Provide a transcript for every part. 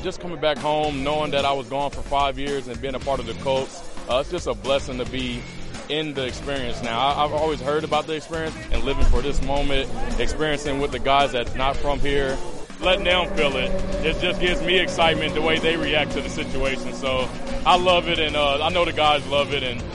just coming back home, knowing that I was gone for 5 years and being a part of the Colts, it's just a blessing to be in the experience now. I've always heard about the experience and living for this moment, experiencing with the guys that's not from here, letting them feel it. It just gives me excitement the way they react to the situation. So I love it, and I know the guys love it. And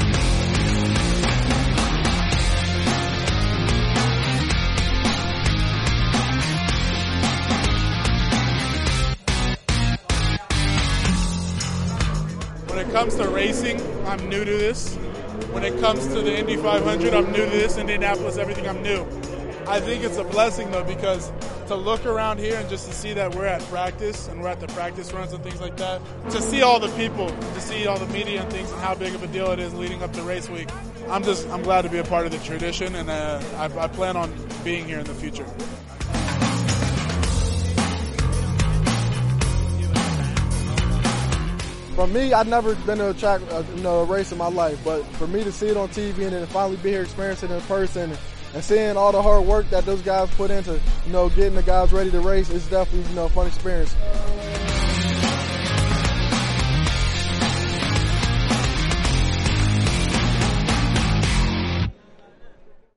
when it comes to racing, I'm new to this. When it comes to the Indy 500, I'm new to this. Indianapolis, everything, I'm new. I think it's a blessing, though, because to look around here and just to see that we're at practice and we're at the practice runs and things like that, to see all the people, to see all the media and things and how big of a deal it is leading up to race week, I'm glad to be a part of the tradition, and I plan on being here in the future. For me, I've never been to a track, a race in my life, but for me to see it on TV and then finally be here, experiencing it in person, and seeing all the hard work that those guys put into, getting the guys ready to race, it's definitely, a fun experience.